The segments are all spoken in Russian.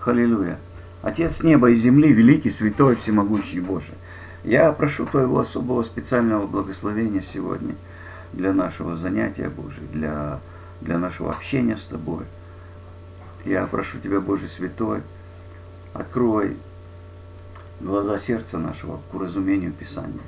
Халилюя. Отец неба и земли, великий, святой, всемогущий Боже, я прошу Твоего особого специального благословения сегодня для нашего занятия, Божие, для нашего общения с Тобой. Я прошу Тебя, Боже Святой, открой глаза сердца нашего к уразумению Писания.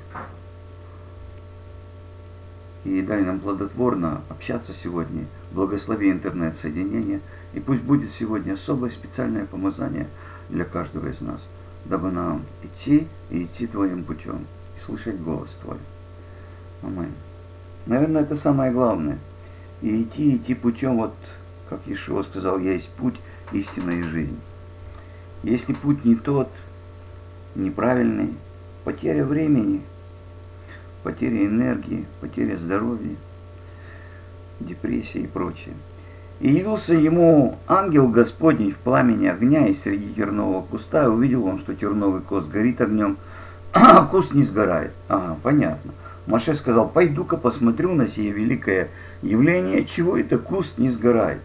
И дай нам плодотворно общаться сегодня, благослови интернет-соединение, и пусть будет сегодня особое специальное помазание для каждого из нас, дабы нам идти и идти Твоим путем, и слышать голос Твой. Аминь. Наверное, это самое главное. И идти путем, вот как Иешуа сказал, я есть путь, истина и жизнь. Если путь не тот, неправильный, потеря времени, потеря энергии, потеря здоровья, депрессия и прочее. И явился ему ангел Господний в пламени огня, и среди тернового куста, и увидел он, что терновый куст горит огнем, а куст не сгорает. Ага, понятно. Моше сказал, пойду-ка посмотрю на сие великое явление, чего это куст не сгорает.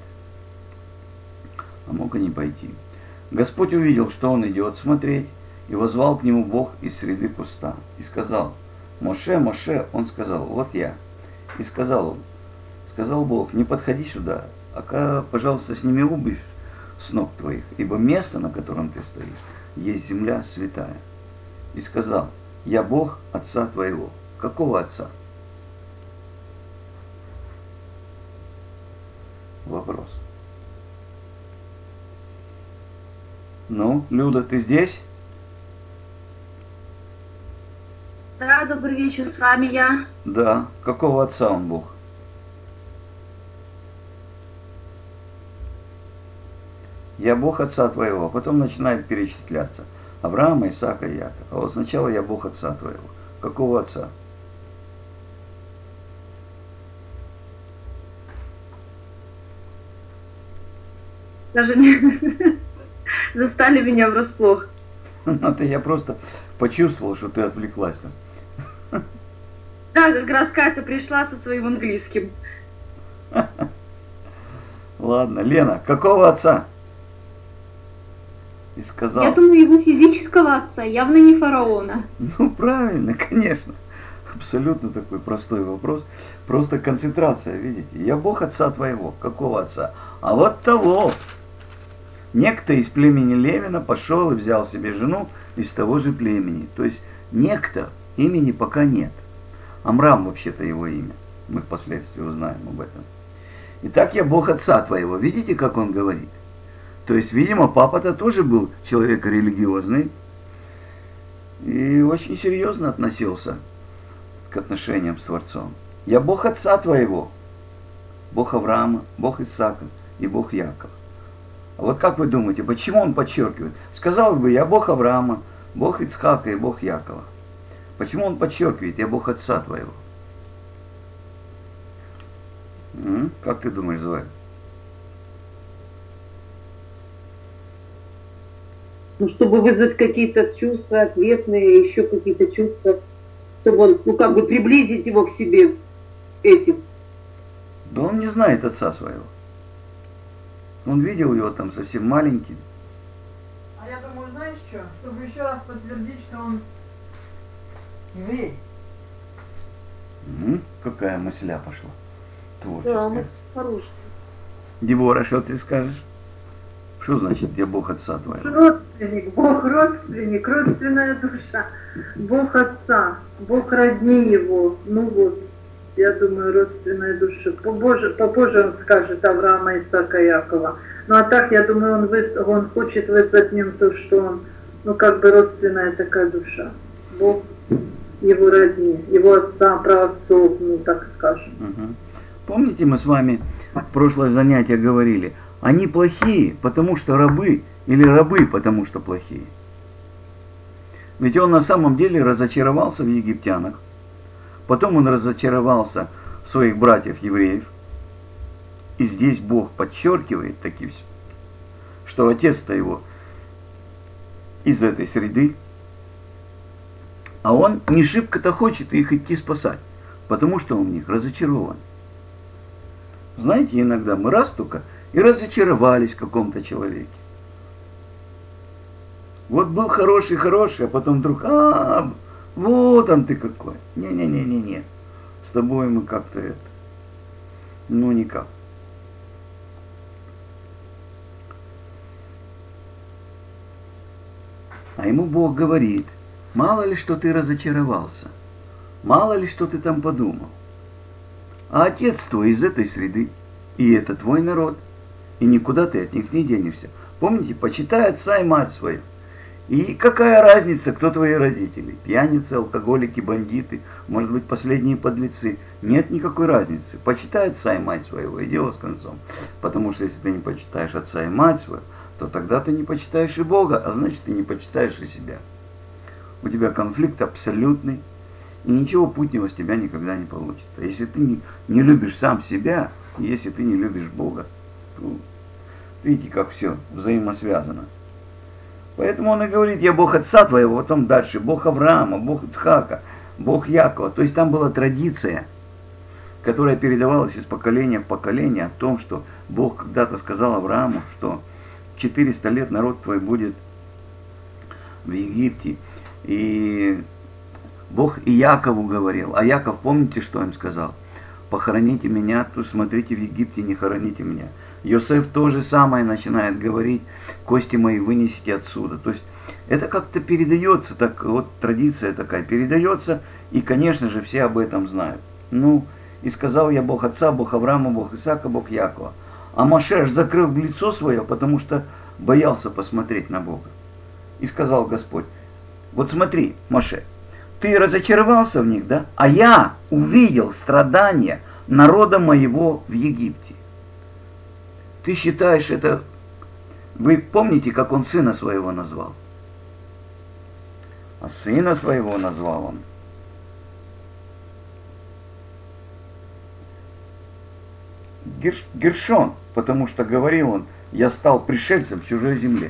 А мог и не пойти. Господь увидел, что он идет смотреть, и возвал к нему Бог из среды куста, и сказал, Моше, Моше, он сказал, вот я. И сказал Бог, не подходи сюда, а пожалуйста, сними обувь с ног твоих, ибо место, на котором ты стоишь, есть земля святая. И сказал, я Бог отца твоего. Какого отца? Вопрос. Ну, Люда, ты здесь? Да, добрый вечер, с вами я. Да. Какого отца он Бог? Я Бог отца твоего, а потом начинает перечисляться. Авраама, Исаака, Якова. А вот сначала я Бог отца твоего. Какого отца? Даже не застали меня врасплох. Это я просто почувствовал, что ты отвлеклась там. Да, как раз Катя пришла со своим английским. Ладно, Лена, какого отца? И сказал. Я думаю, его физического отца, явно не фараона. Ну, правильно, конечно. Абсолютно такой простой вопрос. Просто концентрация, видите. Я Бог отца твоего. Какого отца? А вот того. Некто из племени Левина пошел и взял себе жену из того же племени. То есть некто, имени пока нет. Амрам вообще-то его имя. Мы впоследствии узнаем об этом. Итак, я Бог отца твоего. Видите, как он говорит? То есть, видимо, папа-то тоже был человек религиозный и очень серьезно относился к отношениям с Творцом. Я Бог отца твоего. Бог Авраама, Бог Исаака и Бог Якова. А вот как вы думаете, почему он подчеркивает? Сказал бы, я Бог Авраама, Бог Ицхака и Бог Якова. Почему он подчеркивает, я Бог отца твоего? Как ты думаешь, Зоя? Ну, чтобы вызвать какие-то чувства ответные, еще какие-то чувства, чтобы он, ну, как бы приблизить его к себе этим. Да он не знает отца своего. Он видел его там совсем маленьким. А я думаю, знаешь что? Чтобы еще раз подтвердить, что он еврей. Какая мысля пошла. Творческая. Да, по-русски. Девора, что ты скажешь? Что значит я Бог отца твоего? Родственник, родственная душа, Бог отца, Бог родни его. Ну вот, я думаю, родственная душа. По-боже он скажет Авраама, Исаака, Якова. Ну а так, я думаю, он хочет вызвать в нем то, что он, ну как бы родственная такая душа. Бог его родни, его отца, праотцов, ну так скажем. Помните, мы с вами в прошлое занятие говорили, они плохие, потому что рабы, или рабы, потому что плохие. Ведь он на самом деле разочаровался в египтянах, потом он разочаровался в своих братьях-евреев, и здесь Бог подчеркивает таки все, что отец-то его из этой среды, а он не шибко-то хочет их идти спасать, потому что он в них разочарован. Знаете, иногда мы раз только и разочаровались в каком-то человеке. Вот был хороший, а потом вдруг, вот он ты какой. Не. С тобой мы как-то это, ну никак. А ему Бог говорит, мало ли что ты разочаровался, мало ли что ты там подумал. А отец твой из этой среды, и это твой народ, и никуда ты от них не денешься. Помните, почитай отца и мать свою. И какая разница, кто твои родители? Пьяницы, алкоголики, бандиты, может быть, последние подлецы. Нет никакой разницы. Почитай отца и мать своего, и дело с концом. Потому что если ты не почитаешь отца и мать свою, то тогда ты не почитаешь и Бога, а значит, ты не почитаешь и себя. У тебя конфликт абсолютный, и ничего путнего с тебя никогда не получится. Если ты не любишь сам себя, и если ты не любишь Бога, то видите, как все взаимосвязано. Поэтому он и говорит, я Бог отца твоего, потом дальше, Бог Авраама, Бог Ицхака, Бог Якова. То есть там была традиция, которая передавалась из поколения в поколение о том, что Бог когда-то сказал Аврааму, что 400 лет народ твой будет в Египте. И Бог и Якову говорил. А Яков, помните, что им сказал? Похороните меня, то смотрите, в Египте не хороните меня. Йосеф то же самое начинает говорить, кости мои вынесите отсюда. То есть это как-то передается, так вот традиция такая передается, и, конечно же, все об этом знают. Ну, и сказал я Бог отца, Бог Авраама, Бог Исаака, Бог Якова. А Моше аж закрыл лицо свое, потому что боялся посмотреть на Бога. И сказал Господь, вот смотри, Моше, ты разочаровался в них, да? А я увидел страдания народа моего в Египте. Ты считаешь это... Вы помните, как он сына своего назвал? А сына своего назвал он Гершон, потому что говорил он, я стал пришельцем в чужой земле.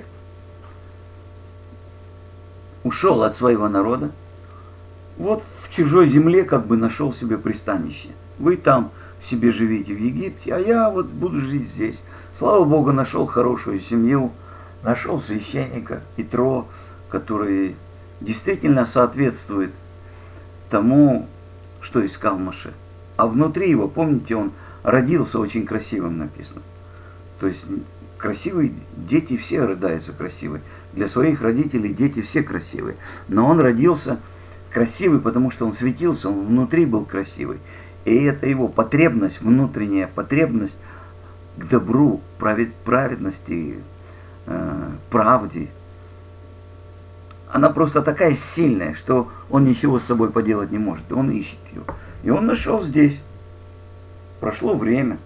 Ушел от своего народа, вот в чужой земле как бы нашел себе пристанище. Вы там себе живите в Египте, а я вот буду жить здесь. Слава Богу, нашел хорошую семью, нашел священника Итро, который действительно соответствует тому, что искал Моше. А внутри его, помните, он родился очень красивым, написано. То есть красивые дети все рождаются красивые. Для своих родителей дети все красивые. Но он родился красивый, потому что он светился, он внутри был красивый. И это его потребность, внутренняя потребность к добру, праведности, правде. Она просто такая сильная, что он ничего с собой поделать не может. И он ищет ее. И он нашел здесь. Прошло время.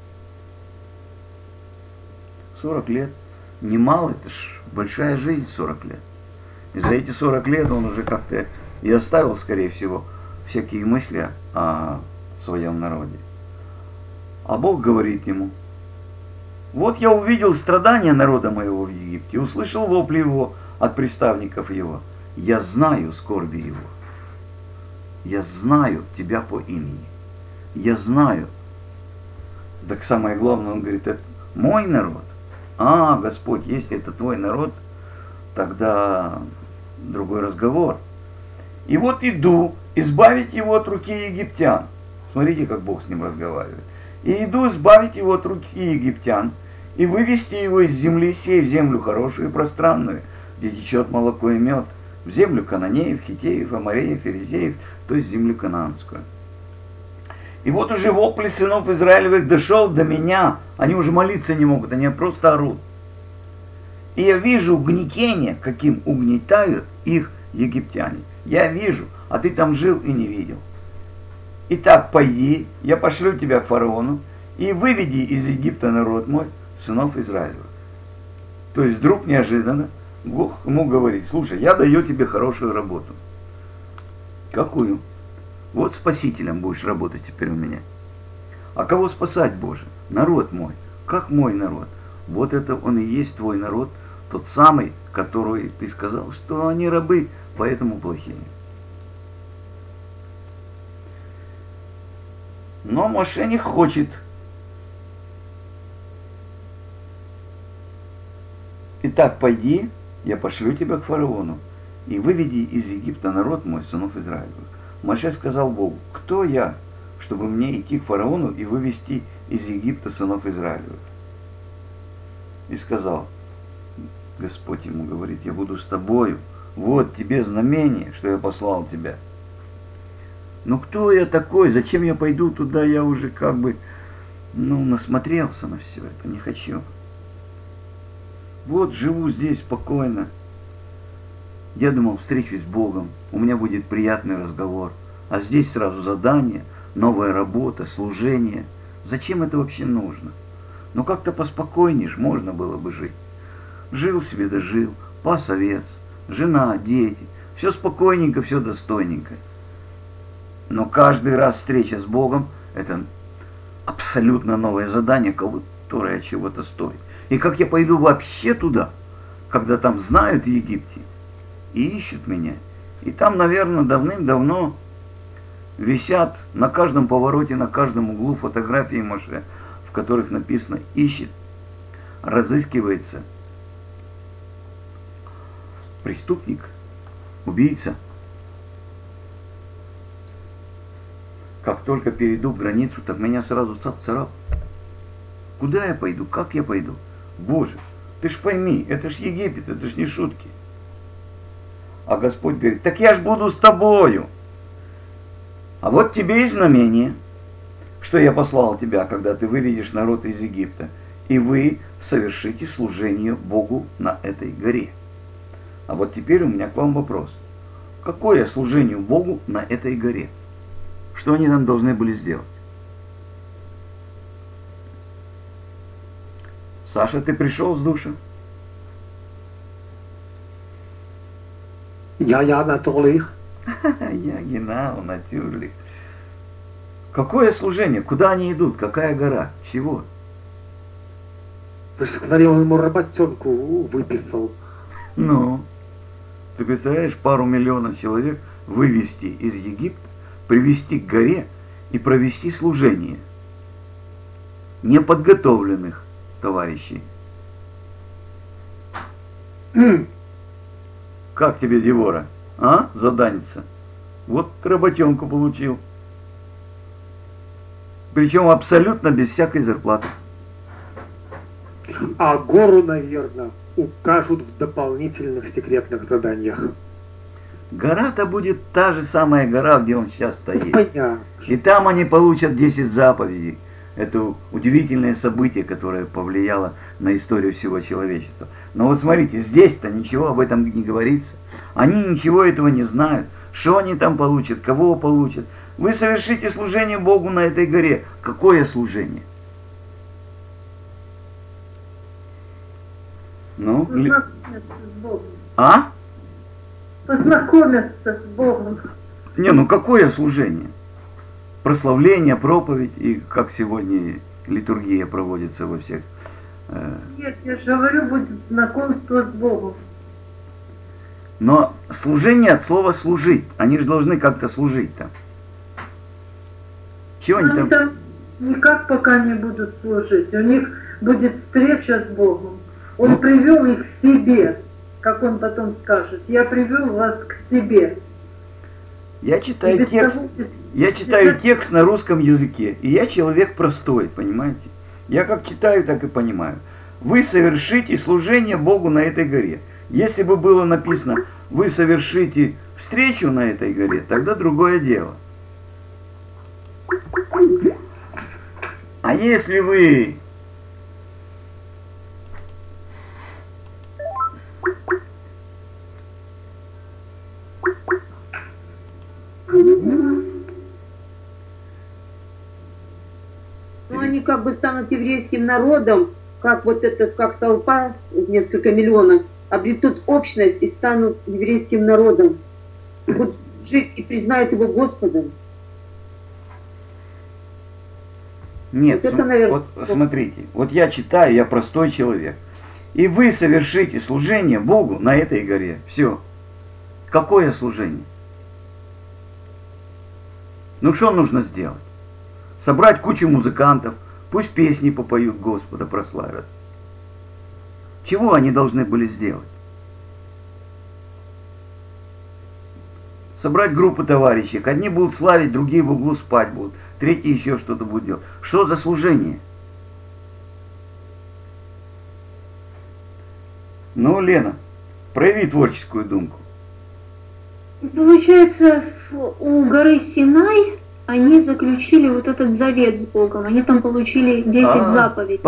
40 лет. Немало, это ж большая жизнь 40 лет. И за эти 40 лет он уже как-то и оставил, скорее всего, всякие мысли о своем народе. А Бог говорит ему, вот я увидел страдания народа моего в Египте, услышал вопли его от приставников его. Я знаю скорби его. Я знаю тебя по имени. Я знаю. Так самое главное, он говорит, это мой народ. А, Господь, если это твой народ, тогда другой разговор. И вот иду избавить его от руки египтян. Смотрите, как Бог с ним разговаривает. И иду избавить его от руки египтян и вывести его из земли сей в землю хорошую и пространную, где течет молоко и мед, в землю кананеев, хитеев, амореев, ферезеев, то есть землю кананскую. И вот уже вопли сынов Израилевых дошел до меня. Они уже молиться не могут, они просто орут. И я вижу угнетение, каким угнетают их египтяне. Я вижу, а ты там жил и не видел. Итак, пойди, я пошлю тебя к фараону, и выведи из Египта народ мой, сынов Израилевых. То есть вдруг неожиданно Бог ему говорит, слушай, я даю тебе хорошую работу. Какую? Вот спасителем будешь работать теперь у меня. А кого спасать, Боже? Народ мой. Как мой народ? Вот это он и есть твой народ, тот самый, который ты сказал, что они рабы, поэтому плохие. Но Моше не хочет. Итак, пойди, я пошлю тебя к фараону, и выведи из Египта народ мой, сынов Израилевых. Моше сказал Богу: кто я, чтобы мне идти к фараону и вывести из Египта сынов Израилевых? И сказал Господь ему, говорит: я буду с тобою, вот тебе знамение, что я послал тебя. Ну кто я такой, зачем я пойду туда, я уже как бы, насмотрелся на все это, не хочу. Вот живу здесь спокойно. Я думал, встречусь с Богом, у меня будет приятный разговор. А здесь сразу задание, новая работа, служение. Зачем это вообще нужно? Ну как-то поспокойнее можно было бы жить. Жил себе да жил, пас овец, жена, дети. Все спокойненько, все достойненько. Но каждый раз встреча с Богом — это абсолютно новое задание, которое чего-то стоит. И как я пойду вообще туда, когда там знают в Египте и ищут меня. И там, наверное, давным-давно висят на каждом повороте, на каждом углу фотографии Моше, в которых написано: ищет, разыскивается преступник, убийца. Как только перейду границу, так меня сразу цап-царап. Куда я пойду? Как я пойду? Боже, ты ж пойми, это ж Египет, это ж не шутки. А Господь говорит: так я ж буду с тобою. А вот тебе и знамение, что я послал тебя, когда ты выведешь народ из Египта, и вы совершите служение Богу на этой горе. А вот теперь у меня к вам вопрос. Какое служение Богу на этой горе? Что они там должны были сделать? Саша, ты пришел с душа? Ja, natürlich. Я genau, natürlich. Какое служение? Куда они идут? Какая гора? Чего? Вы же сказали, он ему работенку выписал. Ну, ты представляешь, пару миллионов человек вывести из Египта, привести к горе и провести служение неподготовленных товарищей. Как тебе, Девора? А? Заданница. Вот работенку получил. Причем абсолютно без всякой зарплаты. А гору, наверное, укажут в дополнительных секретных заданиях. Гора-то будет та же самая гора, где он сейчас стоит. Понятно. И там они получат 10 заповедей. Это удивительное событие, которое повлияло на историю всего человечества. Но вот смотрите, здесь-то ничего об этом не говорится. Они ничего этого не знают. Что они там получат, кого получат. Вы совершите служение Богу на этой горе. Какое служение? Ну, Познакомиться с Богом. а? Познакомиться с Богом. Не, ну какое служение? Прославление, проповедь, и как сегодня литургия проводится во всех. Нет, я же говорю, будет знакомство с Богом. Но служение от слова служить. Они же должны как-то служить там. Чего они Они там? там никак пока не будут служить. У них будет встреча с Богом. Он привел их к себе, как он потом скажет. Я привел вас к себе. Я читаю текст. Я читаю текст на русском языке, и я человек простой, понимаете? Я как читаю, так и понимаю. Вы совершите служение Богу на этой горе. Если бы было написано, вы совершите встречу на этой горе, тогда другое дело. А если вы Ну, они как бы станут еврейским народом, как вот этот, как толпа, несколько миллионов, обретут общность и станут еврейским народом. И будут жить и признают его Господом. Нет, Вот это, наверное, вот смотрите, вот я читаю, я простой человек. И вы совершите служение Богу на этой горе. Все. Какое служение? Ну что нужно сделать? Собрать кучу музыкантов, пусть песни попоют, Господа прославят. Чего они должны были сделать? Собрать группу товарищей. Одни будут славить, другие в углу спать будут. Третьи еще что-то будут делать. Что за служение? Ну, Лена, прояви творческую думку. Получается, у горы Синай они заключили вот этот завет с Богом. Они там получили 10 заповедей.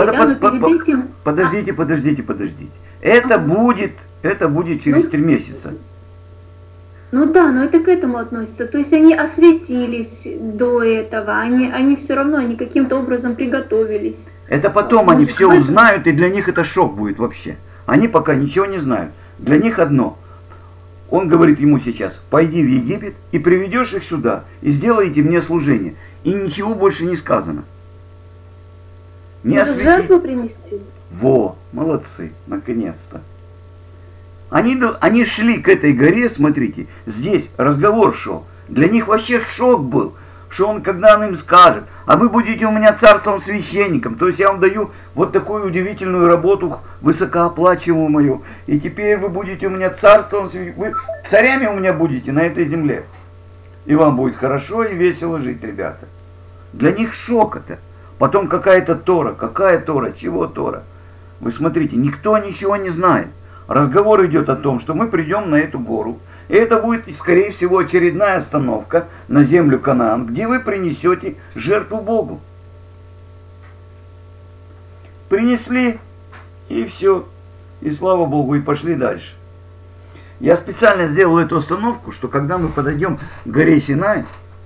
Подождите. Это будет через 3 месяца. Ну да, но это к этому относится. То есть они осветились до этого, они все равно, они каким-то образом приготовились. Это потом они все узнают, и для них это шок будет вообще. Они пока ничего не знают. Для них одно. Он говорит ему сейчас: пойди в Египет и приведешь их сюда, и сделайте мне служение. И ничего больше не сказано. Не осветить. Жертву принести. Во, молодцы, наконец-то. Они шли к этой горе, смотрите, здесь разговор шел. Для них вообще шок был, что когда он им скажет: а вы будете у меня царством священником, то есть я вам даю вот такую удивительную работу, высокооплачиваемую, и теперь вы будете у меня царством священником, вы царями у меня будете на этой земле. И вам будет хорошо и весело жить, ребята. Для них шок это. Потом какая-то Тора, чего Тора? Вы смотрите, никто ничего не знает. Разговор идет о том, что мы придем на эту гору, и это будет, скорее всего, очередная остановка на землю Канаан, где вы принесете жертву Богу. Принесли, и все. И слава Богу, и пошли дальше. Я специально сделал эту остановку, что когда мы подойдем к горе Синай,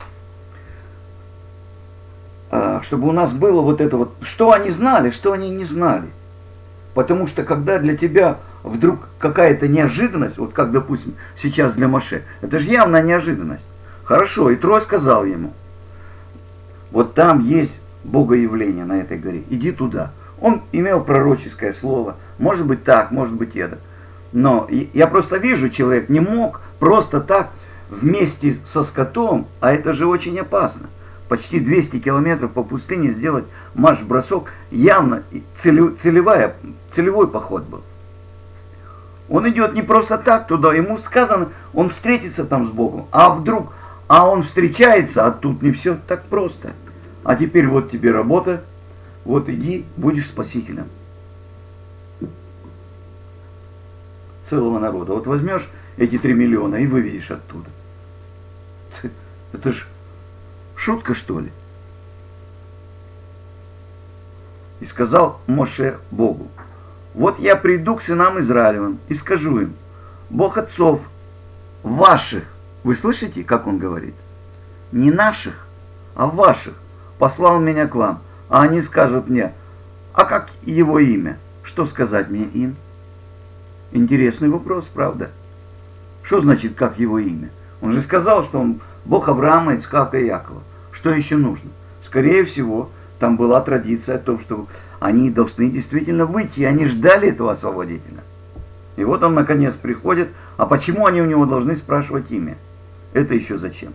чтобы у нас было вот это вот, что они знали, что они не знали. Потому что когда для тебя вдруг какая-то неожиданность, вот как, допустим, сейчас для Моше, это же явная неожиданность. Хорошо, и Трой сказал ему: вот там есть богоявление на этой горе, иди туда. Он имел пророческое слово, может быть так, может быть это. Но я просто вижу, человек не мог просто так вместе со скотом, а это же очень опасно. Почти 200 километров по пустыне сделать марш-бросок, явно целевой поход был. Он идет не просто так туда, ему сказано, он встретится там с Богом, а он встречается, а тут не все так просто. А теперь вот тебе работа, вот иди, будешь спасителем целого народа. Вот возьмешь эти 3 миллиона и выведешь оттуда. Это ж шутка, что ли? И сказал Моше Богу: вот я приду к сынам Израилевым и скажу им: Бог отцов ваших, вы слышите, как он говорит? Не наших, а ваших послал меня к вам. А они скажут мне: а как его имя? Что сказать мне им? Интересный вопрос, правда? Что значит, как его имя? Он же сказал, что он Бог Авраама, Ицхака и Якова. Что еще нужно? Скорее всего, там была традиция о том, что они должны действительно выйти, и они ждали этого освободителя. И вот он наконец приходит. А почему они у него должны спрашивать имя? Это еще зачем?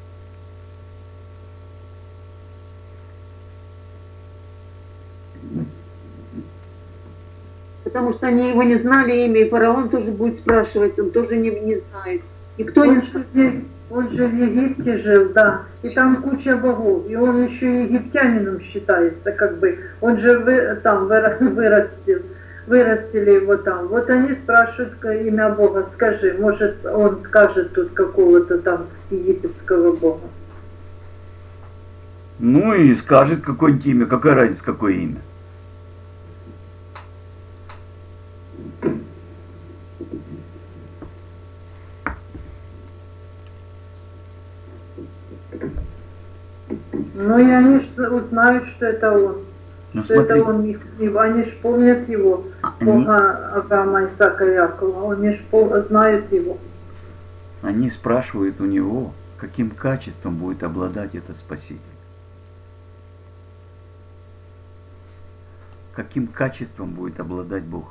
Потому что они его не знали имя, и фараон тоже будет спрашивать, он тоже не знает. Никто не знает. Он же в Египте жил, да, и там куча богов, и он еще египтянином считается, как бы, он же там вырастили его там. Вот они спрашивают имя Бога, скажи, может он скажет тут какого-то там египетского бога. Ну и скажет какое-нибудь имя, какая разница, какое имя. Ну и они же узнают, что это он. Ну, что смотри. это он их, они же помнят его, Бога Авраама, Исаака и Якова, они же знают его. Они спрашивают у него, каким качеством будет обладать этот Спаситель. Каким качеством будет обладать Бог.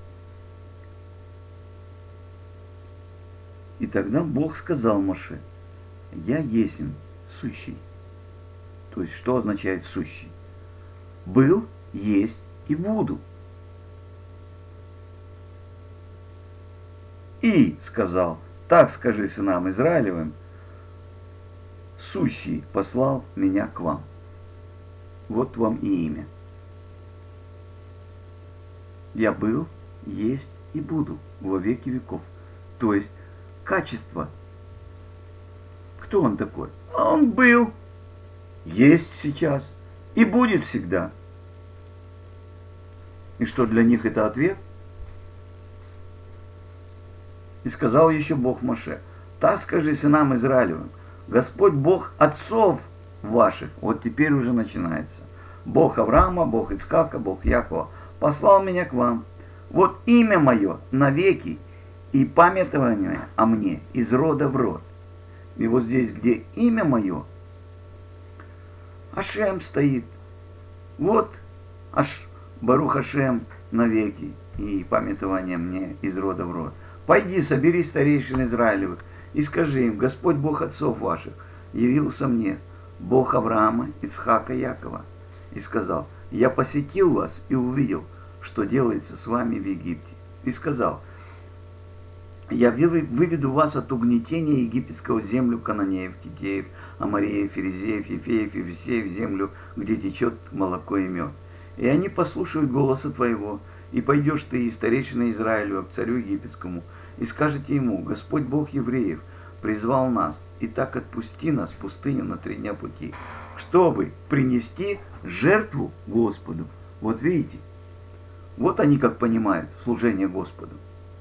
И тогда Бог сказал Моше: я есмь сущий. То есть, что означает сущий? Был, есть и буду. И сказал: так скажи сынам Израилевым, сущий послал меня к вам. Вот вам и имя. Я был, есть и буду во веки веков. То есть качество. Кто он такой? Он был, есть сейчас и будет всегда. И что для них это ответ? И сказал еще Бог Моше: так скажи сынам Израилевым, Господь Бог отцов ваших, вот теперь уже начинается, Бог Авраама, Бог Ицхака, Бог Якова, послал меня к вам. Вот имя мое навеки и памятование о мне из рода в род. И вот здесь, где имя мое, Ашем стоит. Вот Барух Ашем навеки и памятование мне из рода в род. Пойди, собери старейшин Израилевых и скажи им: Господь Бог отцов ваших явился мне, Бог Авраама, Ицхака, Якова, и сказал: я посетил вас и увидел, что делается с вами в Египте. И сказал: я выведу вас от угнетения египетского в землю Кананеев, Китеев, Амореев, Ферезеев, Ефеев и Весеев, в землю, где течет молоко и мед. И они послушают голоса твоего, и пойдешь ты и старейшина Израилева к царю египетскому, и скажете ему: Господь Бог евреев призвал нас, и так отпусти нас в пустыню на 3 дня пути, чтобы принести жертву Господу. Вот видите, вот они как понимают служение Господу.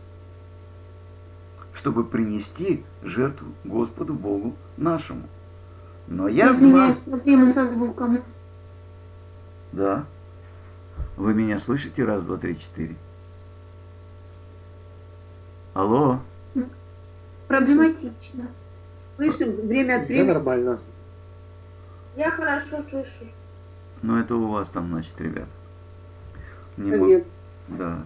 Чтобы принести жертву Господу Богу нашему. Но я знаю... Извиняюсь, проблемы со звуком. Да. Вы меня слышите? 1, 2, 3, 4. Алло. Проблематично. Слышим время от Я времени. нормально. Я хорошо слышу. Ну это у вас там, значит, ребят. Не Нет. Да.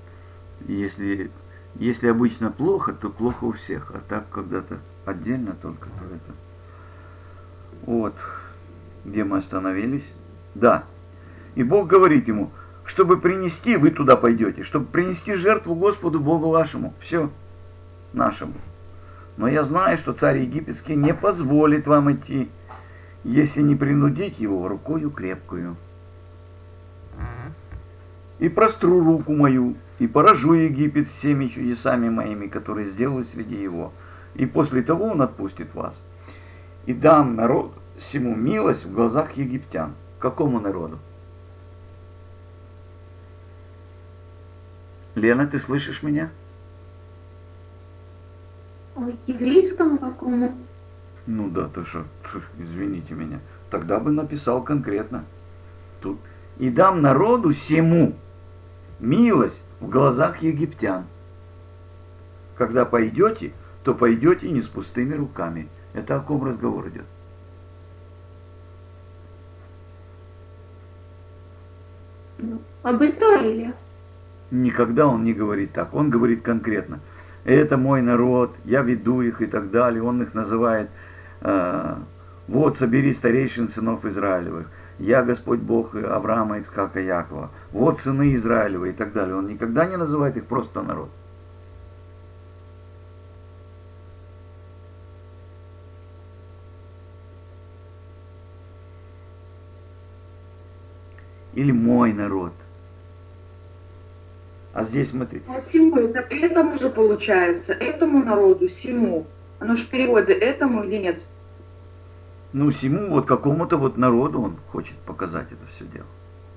Если обычно плохо, то плохо у всех. А так когда-то отдельно только, то это... Вот. Где мы остановились? Да. И Бог говорит ему: чтобы принести, вы туда пойдете, чтобы принести жертву Господу Богу вашему. Все. Нашему. Но я знаю, что царь египетский не позволит вам идти, если не принудить его рукою крепкую. И простру руку мою, и поражу Египет всеми чудесами моими, которые сделаю среди его. И после того он отпустит вас. И дам народ всему милость в глазах египтян. Какому народу? Лена, ты слышишь меня? Ой, еврейскому какому? Ну да, ты что, извините меня. Тогда бы написал конкретно. Тут. И дам народу всему милость в глазах египтян. Когда пойдете, то пойдете не с пустыми руками. Это о ком разговор идет? Об Израиле. Никогда он не говорит так. Он говорит конкретно: это мой народ, я веду их и так далее. Он их называет: вот собери старейшин сынов Израилевых. Я Господь Бог Авраама, Ицхака, Якова. Вот сыны Израилевы и так далее. Он никогда не называет их просто народ. Или мой народ. А здесь смотри. А всему, это этому же получается, этому народу, всему. Оно же в переводе этому или нет? Ну, всему вот какому-то вот народу он хочет показать это все дело.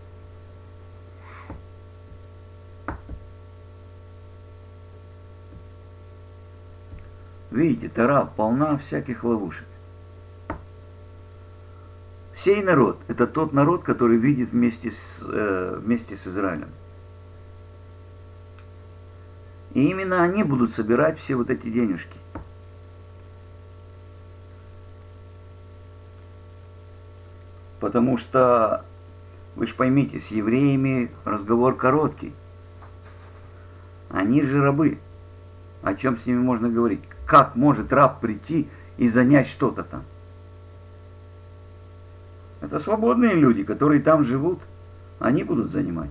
Видите, Тора полна всяких ловушек. Сей народ – это тот народ, который видит вместе с Израилем. И именно они будут собирать все вот эти денежки. Потому что, вы же поймите, с евреями разговор короткий. Они же рабы. О чем с ними можно говорить? Как может раб прийти и занять что-то там? Это свободные люди, которые там живут. Они будут занимать.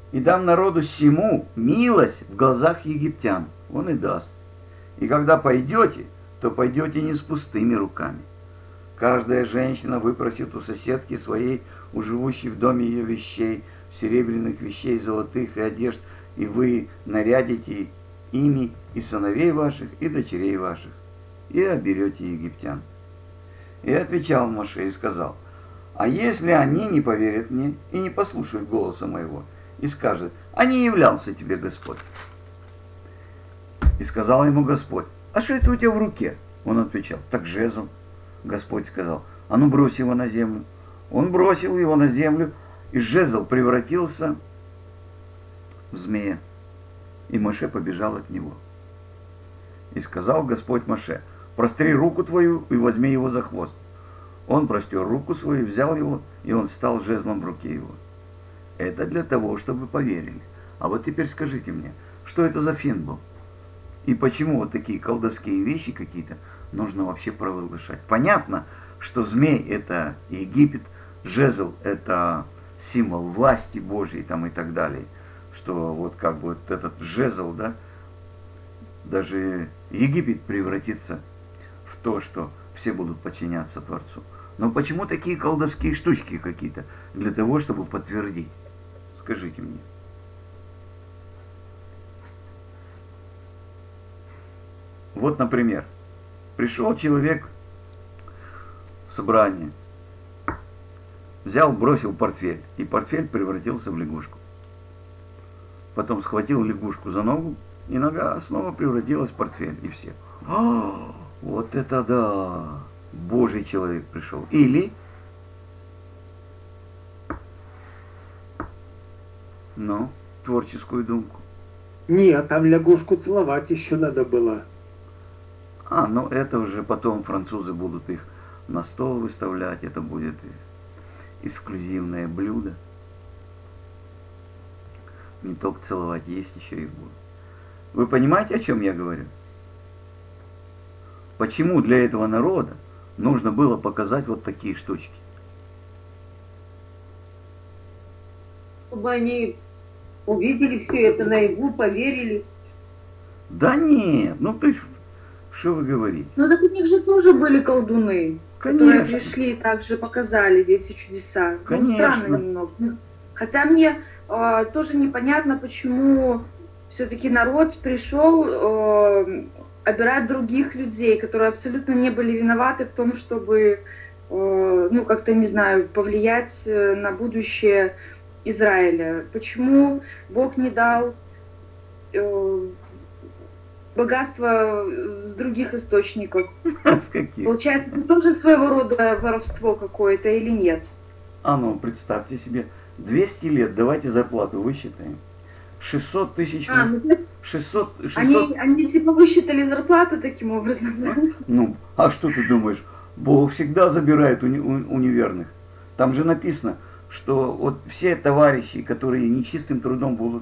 И дам народу сему милость в глазах египтян. Он и даст. И когда пойдете, то пойдете не с пустыми руками. Каждая женщина выпросит у соседки своей, у живущей в доме ее вещей, серебряных вещей, золотых и одежд, и вы нарядите ими и сыновей ваших, и дочерей ваших, и оберете египтян. И отвечал Моше и сказал: а если они не поверят мне и не послушают голоса моего, и скажут: а не являлся тебе Господь? И сказал ему Господь: а что это у тебя в руке? Он отвечал: так жезл. Господь сказал: а ну брось его на землю. Он бросил его на землю, и жезл превратился в змея. И Моше побежал от него. И сказал Господь Моше: простри руку твою и возьми его за хвост. Он простер руку свою, взял его, и он стал жезлом в руке его. Это для того, чтобы поверили. А вот теперь скажите мне, что это за фин был? И почему вот такие колдовские вещи какие-то нужно вообще провозглашать? Понятно, что змей это Египет, жезл это символ власти Божьей там и так далее. Что вот как бы вот этот жезл, да, даже Египет превратится в то, что все будут подчиняться Творцу. Но почему такие колдовские штучки какие-то? Для того, чтобы подтвердить. Скажите мне. Вот, например, пришел человек в собрание, взял, бросил портфель, и портфель превратился в лягушку. Потом схватил лягушку за ногу, и нога снова превратилась в портфель, и все. Вот это да! Божий человек пришел. Или, ну, творческую думку. Нет, там лягушку целовать еще надо было. Ну это уже потом французы будут их на стол выставлять, это будет эксклюзивное блюдо. Не только целовать, есть еще и будут. Вы понимаете, о чем я говорю? Почему для этого народа нужно было показать вот такие штучки? Чтобы они увидели все это наяву, поверили. Да нет, ну ты, что вы говорите? Ну так у них же тоже были колдуны, которые Конечно. пришли и также показали эти чудеса. Конечно. Ну, странно немного. Хотя мне тоже непонятно, почему все-таки народ пришел обирать других людей, которые абсолютно не были виноваты в том, чтобы, ну, как-то, не знаю, повлиять на будущее Израиля. Почему Бог не дал богатство с других источников? С каких? Получается, это тоже своего рода воровство какое-то или нет? Ну, представьте себе, 200 лет, давайте зарплату высчитаем. 600 тысяч... 600... Они типа высчитали зарплату таким образом, да? Ну, а что ты думаешь? Бог всегда забирает у неверных. Там же написано, что вот все товарищи, которые нечистым трудом будут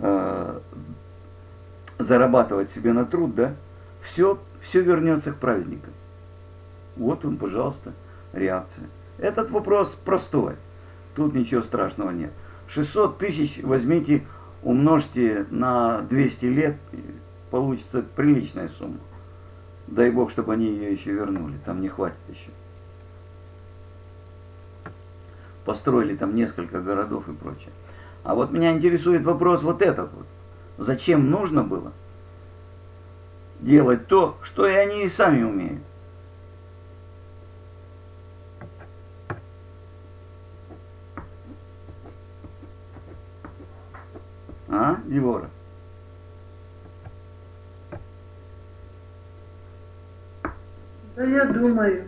зарабатывать себе на труд, да, все вернется к праведникам. Вот он, пожалуйста, реакция. Этот вопрос простой. Тут ничего страшного нет. 600 тысяч возьмите, умножьте на 200 лет, получится приличная сумма. Дай Бог, чтобы они ее еще вернули. Там не хватит еще. Построили там несколько городов и прочее. А вот меня интересует вопрос вот этот вот. Зачем нужно было делать то, что и они и сами умеют? Девора? Да я думаю.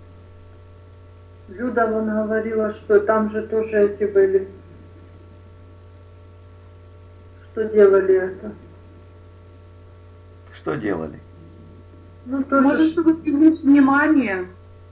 Люда вон говорила, что там же тоже эти были. Что делали это? Что делали? Ну, тоже Может, чтобы привлечь внимание?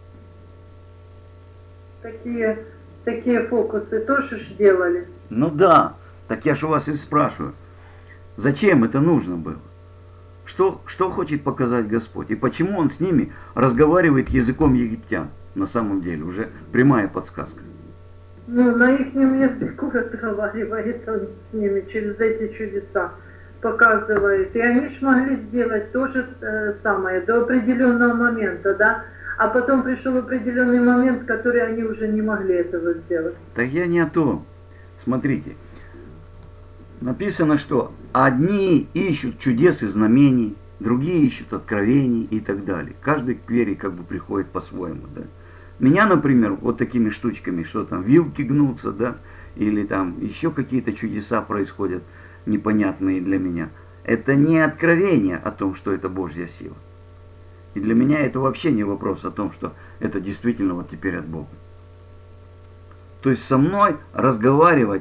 такие фокусы тоже ж делали. Ну да, так я же у вас и спрашиваю. Зачем это нужно было? Что хочет показать Господь? И почему Он с ними разговаривает языком египтян? На самом деле, уже прямая подсказка. Ну, на их языку разговаривает он с ними через эти чудеса, показывает. И они ж могли сделать то же самое до определенного момента, да? А потом пришел определенный момент, который они уже не могли этого сделать. Так я не о том. Смотрите. Написано, что одни ищут чудес и знамений, другие ищут откровений и так далее. Каждый к вере как бы приходит по-своему, да. Меня, например, вот такими штучками, что там вилки гнутся, да, или там еще какие-то чудеса происходят, непонятные для меня. Это не откровение о том, что это Божья сила. И для меня это вообще не вопрос о том, что это действительно вот теперь от Бога. То есть со мной разговаривать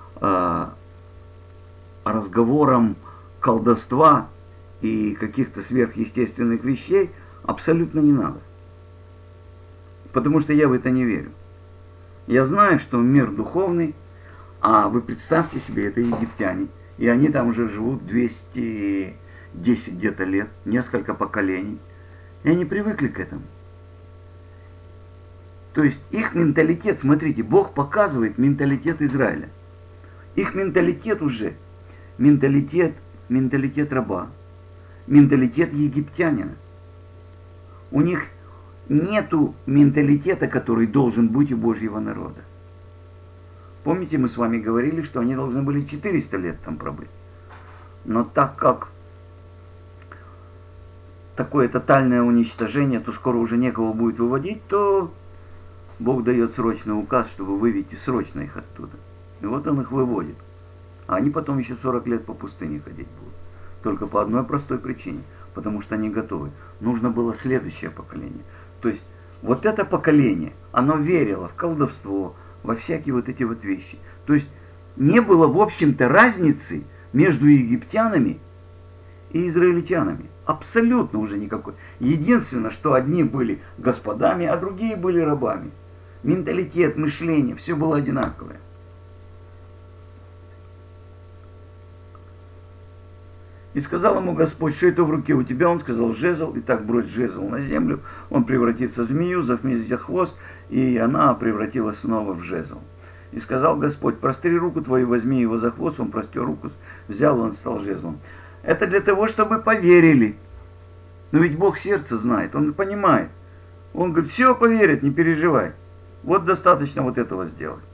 разговором колдовства и каких-то сверхъестественных вещей абсолютно не надо. Потому что я в это не верю. Я знаю, что мир духовный, а вы представьте себе, это египтяне, и они там уже живут 210 где-то лет, несколько поколений, и они привыкли к этому. То есть их менталитет, смотрите, Бог показывает менталитет Израиля. Их менталитет уже, менталитет раба, менталитет египтянина. У них нету менталитета, который должен быть у Божьего народа. Помните, мы с вами говорили, что они должны были 400 лет там пробыть. Но так как такое тотальное уничтожение, то скоро уже некого будет выводить, то Бог дает срочный указ, чтобы вывести срочно их оттуда. И вот он их выводит. А они потом еще 40 лет по пустыне ходить будут. Только по одной простой причине. Потому что они готовы. Нужно было следующее поколение. То есть вот это поколение, оно верило в колдовство, во всякие вот эти вот вещи. То есть не было, в общем-то, разницы между египтянами и израильтянами. Абсолютно уже никакой. Единственное, что одни были господами, а другие были рабами. Менталитет, мышление, все было одинаковое. И сказал ему Господь, что это в руке у тебя? Он сказал, жезл. И так брось жезл на землю. Он превратится в змею, за хвост, и она превратилась снова в жезл. И сказал Господь, простри руку твою, возьми его за хвост. Он простер руку, взял, он стал жезлом. Это для того, чтобы поверили. Но ведь Бог сердце знает, Он понимает. Он говорит, все поверят, не переживай. Вот достаточно вот этого сделать.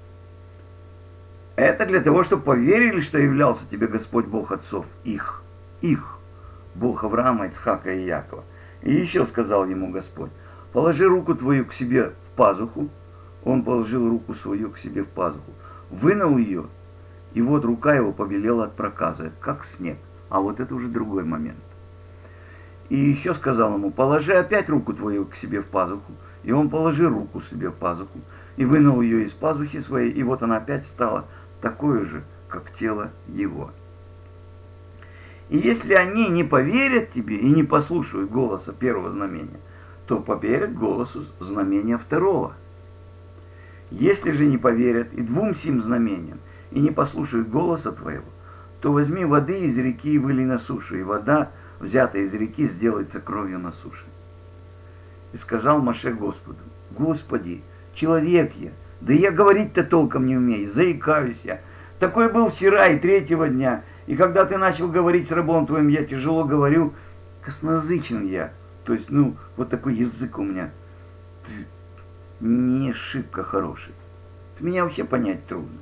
Это для того, чтобы поверили, что являлся тебе Господь Бог отцов, их, Бог Авраама, Ицхака и Якова. И еще сказал ему Господь, положи руку твою к себе в пазуху. Он положил руку свою к себе в пазуху, вынул ее, и вот рука его побелела от проказа, как снег. А вот это уже другой момент. И еще сказал ему, положи опять руку твою к себе в пазуху. И он положил руку себе в пазуху, и вынул ее из пазухи своей, и вот она опять стала такое же, как тело его. И если они не поверят тебе и не послушают голоса первого знамения, то поверят голосу знамения второго. Если же не поверят и двум сим знамениям, и не послушают голоса твоего, то возьми воды из реки и вылей на сушу, и вода, взятая из реки, сделается кровью на суше. И сказал Моше Господу, Господи, человек я, да я говорить-то толком не умею, заикаюсь я. Такой был вчера и третьего дня, и когда ты начал говорить с рабом твоим, я тяжело говорю, косноязычен я. То есть, вот такой язык у меня не шибко хороший. Меня вообще понять трудно.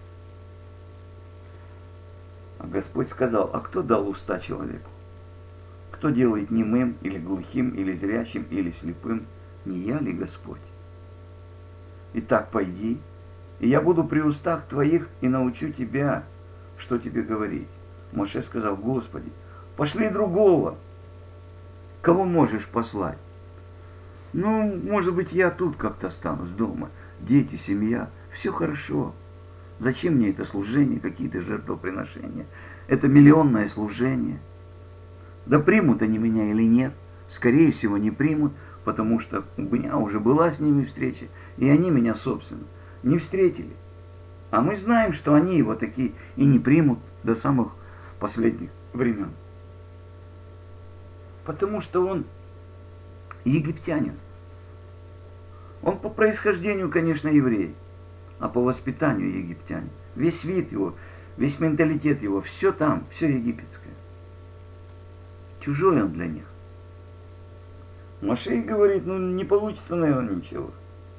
А Господь сказал, а кто дал уста человеку? Кто делает немым, или глухим, или зрячим, или слепым? Не я ли Господь? Итак, пойди, и я буду при устах твоих и научу тебя, что тебе говорить. Моше сказал, Господи, пошли другого. Кого можешь послать? Может быть, я тут как-то останусь дома. Дети, семья, все хорошо. Зачем мне это служение, какие-то жертвоприношения? Это миллионное служение. Да примут они меня или нет? Скорее всего, не примут, потому что у меня уже была с ними встреча, и они меня, собственно, не встретили. А мы знаем, что они его такие и не примут до самых последних времен. Потому что он египтянин. Он по происхождению, конечно, еврей. а по воспитанию египтяне. Весь вид его, весь менталитет его, все там, все египетское. Чужой он для них. Моше говорит, ну не получится, наверное, ничего.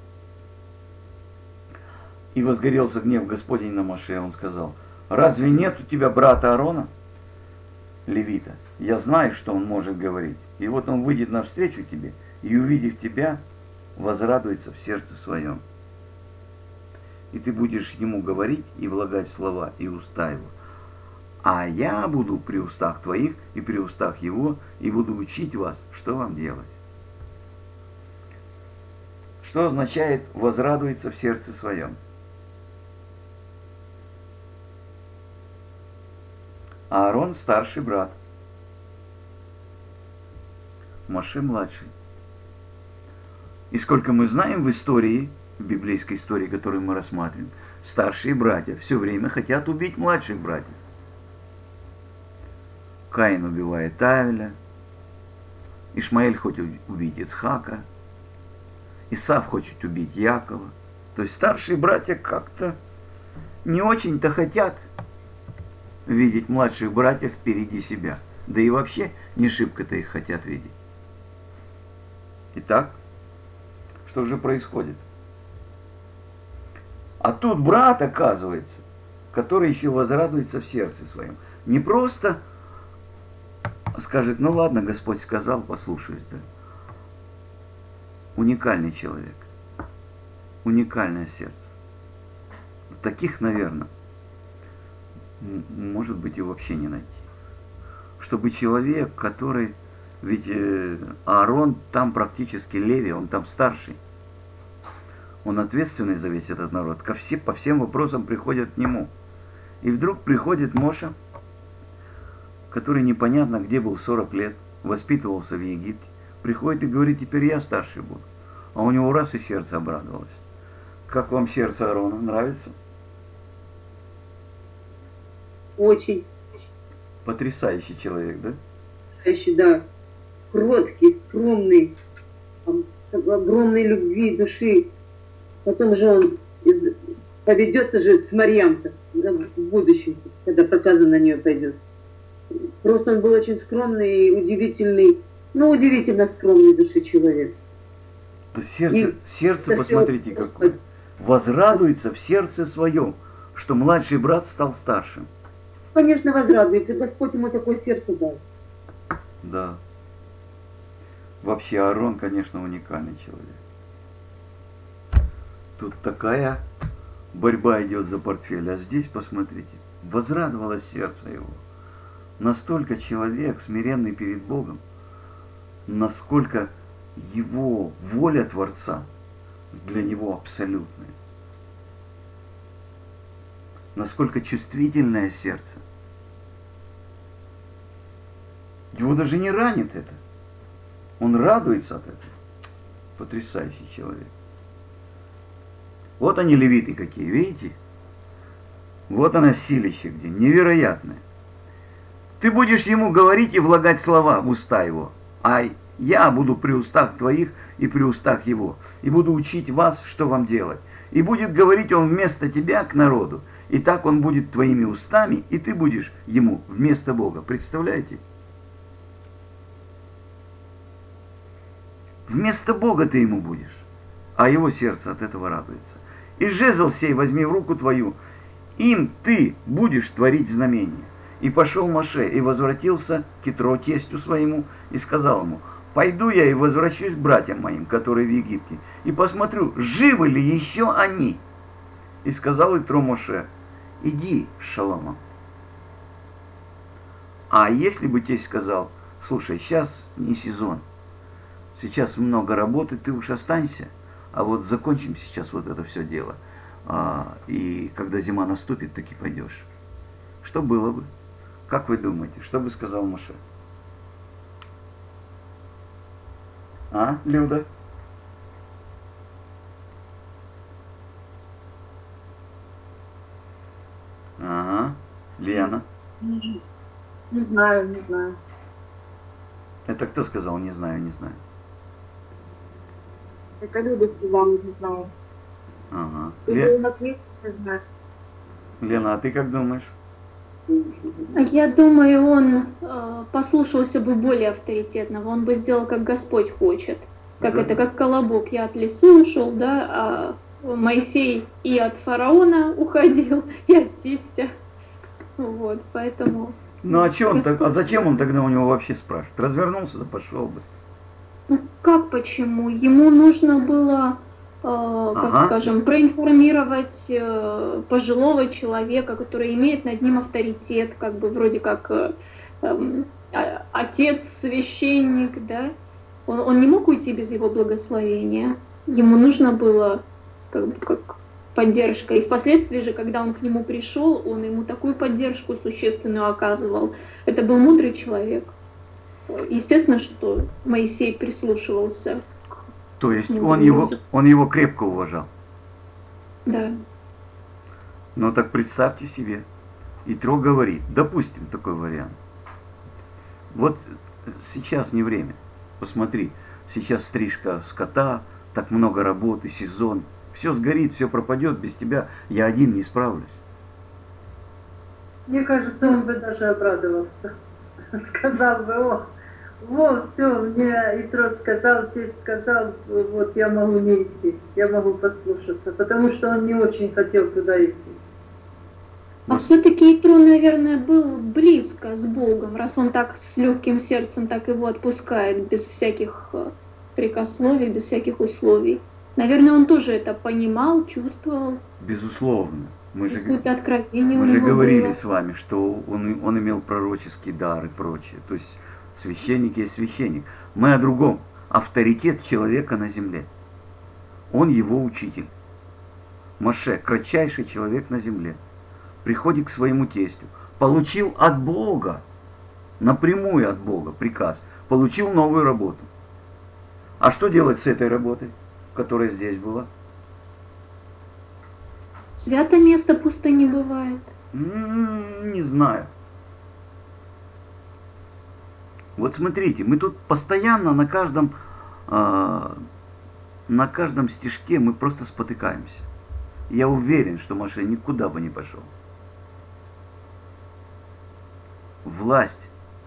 И возгорелся гнев Господень на Моше, он сказал, разве нет у тебя брата Аарона, левита? Я знаю, что он может говорить. И вот он выйдет навстречу тебе, и увидев тебя, возрадуется в сердце своем. И ты будешь ему говорить и влагать слова и уста его. А я буду при устах твоих и при устах его, и буду учить вас, что вам делать. Что означает возрадуется в сердце своем? Аарон старший брат, Моше младший. И сколько мы знаем в истории, в библейской истории, которую мы рассматриваем, старшие братья все время хотят убить младших братьев. Каин убивает Авеля, Ишмаэль хочет убить Ицхака, Исав хочет убить Якова. То есть старшие братья как-то не очень-то хотят видеть младших братьев впереди себя. Да и вообще не шибко-то их хотят видеть. Итак, что же происходит? А тут брат, оказывается, который еще возрадуется в сердце своем. Не просто скажет, ну ладно, Господь сказал, послушаюсь, да. Уникальный человек. Уникальное сердце. Таких, наверное, может быть и вообще не найти. Чтобы человек, который... Ведь Аарон там практически Леви, он там старший. Он ответственный за весь этот народ. По всем вопросам приходят к нему. И вдруг приходит Моше, который непонятно где был 40 лет, воспитывался в Египте. Приходит и говорит, теперь я старший буду. А у него раз и сердце обрадовалось. Как вам сердце Аарона? Нравится? Очень. Потрясающий человек, да? Потрясающий, да. Кроткий, скромный, с огромной любви души. Потом же он поведется же с Марьям-то в будущем, когда проказа на нее пойдет. Просто он был очень скромный и удивительный, ну, удивительно скромный души человек. Сердце посмотрите какое. Возрадуется в сердце своем, что младший брат стал старшим. Конечно, возрадуется. Господь ему такое сердце дал. Да. Вообще Аарон, конечно, уникальный человек. Тут такая борьба идет за портфель. А здесь, посмотрите, возрадовалось сердце его. Настолько человек смиренный перед Богом, насколько его воля Творца для него абсолютная. Насколько чувствительное сердце. Его даже не ранит это. Он радуется от этого. Потрясающий человек. Вот они левиты какие, видите? Вот оно силище где, невероятное. Ты будешь ему говорить и влагать слова в уста его. А я буду при устах твоих и при устах его. И буду учить вас, что вам делать. И будет говорить он вместо тебя к народу. И так он будет твоими устами, и ты будешь ему вместо Бога. Представляете? Вместо Бога ты ему будешь, а его сердце от этого радуется. И жезл сей возьми в руку твою, им ты будешь творить знамения. И пошел Моше, и возвратился к Итро, тестю своему, и сказал ему, пойду я и возвращусь к братьям моим, которые в Египте, и посмотрю, живы ли еще они. И сказал Итро Моше, иди с шаломом. А если бы тесть сказал, слушай, сейчас не сезон, сейчас много работы, ты уж останься, а вот закончим сейчас вот это все дело. И когда зима наступит, таки пойдешь. Что было бы? Как вы думаете, что бы сказал Моше? А, Люда? Ага, Лена? Не знаю, не знаю. Это кто сказал не знаю, не знаю? Это Люда сказала, не знаю. Ага. чтобы он ответственность знает. Лена, а ты как думаешь? Я думаю, он послушался бы более авторитетного, он бы сделал, как Господь хочет. Как Да. это, как колобок. Я от лисы ушел, да, а Моисей и от фараона уходил, и от тестя. Вот, поэтому... Ну а чё он так, а Господь- зачем он тогда у него вообще спрашивает? Развернулся, да пошел бы. Ну, как почему? Ему нужно было, как Ага. скажем, проинформировать пожилого человека, который имеет над ним авторитет, как бы вроде как отец, священник, да? Он не мог уйти без его благословения. Ему нужно было как бы как поддержка. И впоследствии же, когда он к нему пришел, он ему такую поддержку существенную оказывал. Это был мудрый человек. Естественно, что Моисей прислушивался. То есть Ну, он его крепко уважал. Да. Ну так представьте себе. Итро говорит, допустим, такой вариант. Вот сейчас не время. Посмотри, сейчас стрижка скота, так много работы, сезон. Все сгорит, все пропадет, без тебя я один не справлюсь. Мне кажется, он бы даже обрадовался. Сказал бы, о, вот, все, мне Итро сказал, тесть сказал, вот я могу не идти, я могу послушаться, потому что он не очень хотел туда идти. А все-таки Итро, наверное, был близко с Богом, раз он так с легким сердцем так его отпускает, без всяких прикословий, без всяких условий. Наверное, он тоже это понимал, чувствовал. Безусловно. Какое-то откровение у Мы же него говорили было. с вами, что он имел пророческий дар и прочее. То есть священник есть священник. Мы о другом. Авторитет человека на земле. Он его учитель. Моше, кратчайший человек на земле, приходит к своему тестю. Получил от Бога, напрямую от Бога приказ. Получил новую работу. А что делать с этой работой, которая здесь была? Свято место пусто не бывает. Не знаю. Вот смотрите, мы тут постоянно на каждом стишке мы просто спотыкаемся. Я уверен, что Моше никуда бы не пошел. Власть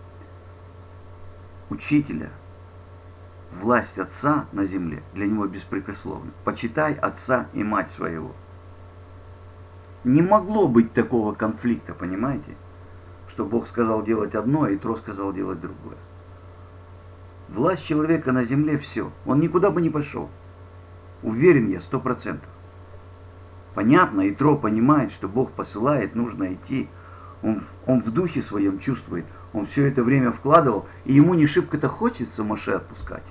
учителя, власть отца на земле для него беспрекословна. Почитай отца и мать своего. Не могло быть такого конфликта, понимаете? Что Бог сказал делать одно, а Итро сказал делать другое. Власть человека на земле все. Он никуда бы не пошел. Уверен я, 100%. Понятно, Итро понимает, что Бог посылает, нужно идти. Он в духе своем чувствует. Он все это время вкладывал, и ему не шибко-то хочется Моше отпускать.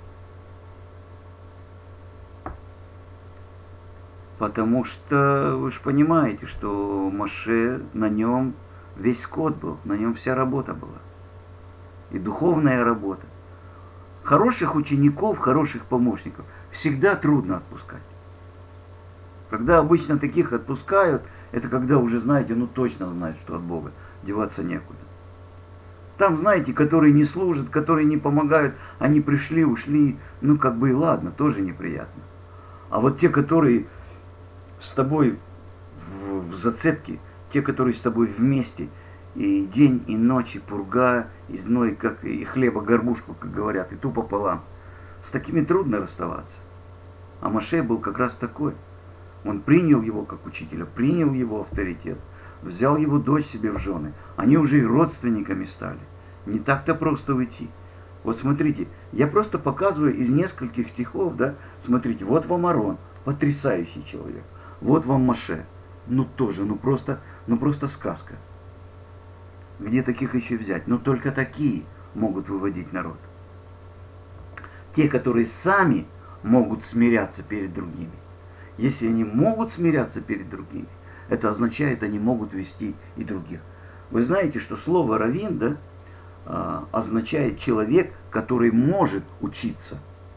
Потому что вы же понимаете, что Моше, на нем весь скот был, на нем вся работа была. И духовная работа. Хороших учеников, хороших помощников всегда трудно отпускать. Когда обычно таких отпускают, это когда уже, знаете, точно знают, что от Бога деваться некуда. Там, знаете, которые не служат, которые не помогают, они пришли, ушли, и ладно, тоже неприятно. А вот те, которые с тобой в зацепке, те, которые с тобой вместе, и день, и ночь, и пурга, и зной, как и хлеба горбушку, как говорят, и тупо пополам. С такими трудно расставаться. А Моше был как раз такой. Он принял его как учителя, принял его авторитет, взял его дочь себе в жены. Они уже и родственниками стали. Не так-то просто уйти. Вот смотрите, я просто показываю из нескольких стихов, да, смотрите, вот вам Аарон, потрясающий человек. Вот вам Моше. Просто сказка. Где таких еще взять? Только такие могут выводить народ. Те, которые сами могут смиряться перед другими. Если они могут смиряться перед другими, это означает, они могут вести и других. Вы знаете, что слово раввин, да, означает человек, который может учиться.